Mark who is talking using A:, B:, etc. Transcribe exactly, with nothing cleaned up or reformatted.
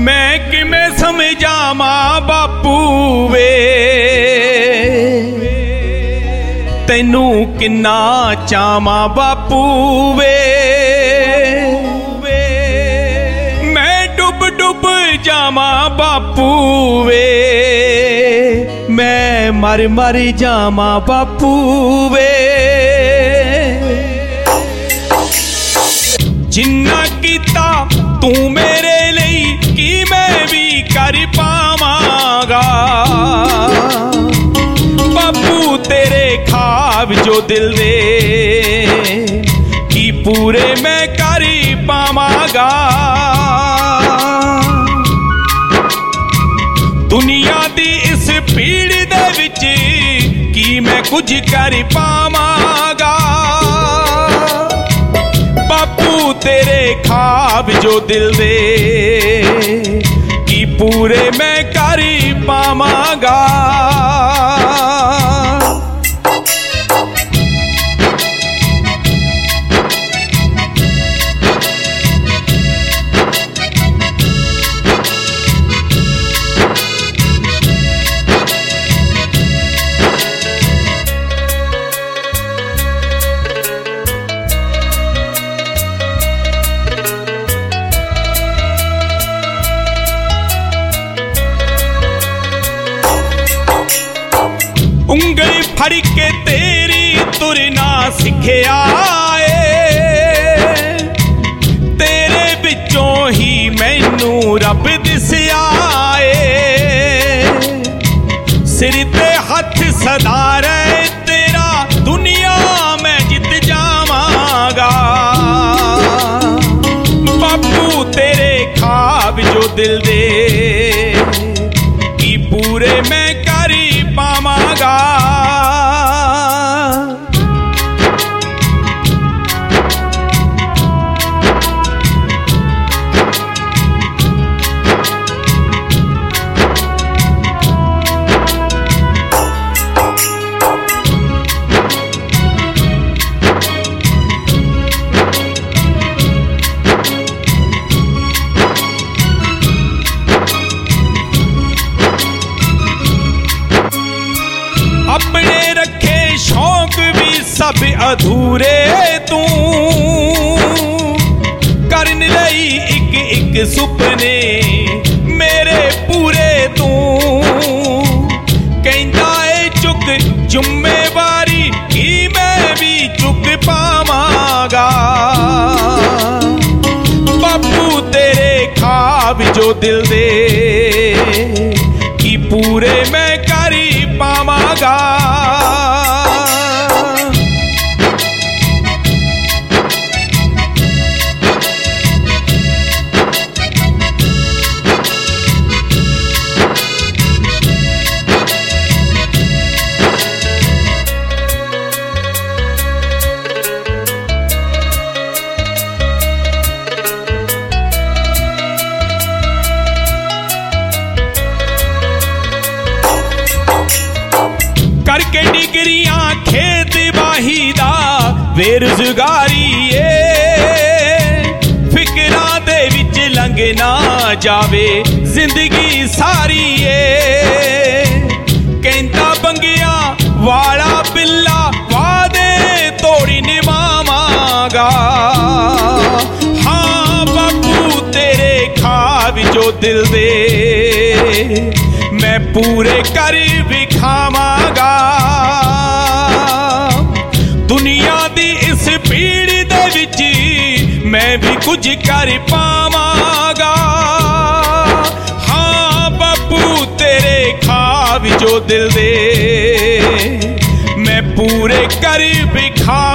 A: मैं किमें समझावा बापू वे तैनू किन्ना चावा बापू वे मैं डुब डुब जावा बापू वे मैं मर मर जावा बापू वे जिन्ना कीता तू मेरे लिए की मैं भी कर पावांगा बापू तेरे ख्वाब जो दिल दे की पूरे मैं कर पावांगा दुनिया दी इस भीड़ दे विच की मैं कुछ कर पावांगा बापू तेरे ख्वाब जो दिल दे की पूरे मैं कर पावांगा उंगली फड़ के तेरी तुरना सिखिया ए तेरे विचों ही मैनू रब दिसिया ए सिर ते हथ सदा रहे तेरा दुनिया मैं जित जावांगा बापू तेरे ख्वाब जो दिल दे की पूरे मैं कर पावांगा अपने रखे शौक भी सब अधूरे तू करन लई एक एक सुपने मेरे पूरे तू कहंदा ए चुक जिम्मेवारी की मैं भी चुक पावांगा बापू तेरे ख्वाब जो दिल दे की पूरे मैं कर पावांगा करके डिग्रियां खेत बाही दा बेरोजगारी फिकरा दे विच लंघ ना जावे जिंदगी सारी कहंदा बंगिया वाला बिल्ला वादे तोड़ी निभावांगा हाँ बापू तेरे ख्वाब जो दिल दे मैं पूरे कर विखावांगा दुनिया दी इस भीड़ दे विच मैं भी कुछ कर पावांगा हाँ बापू तेरे ख्वाब जो दिल दे मैं पूरे कर विखा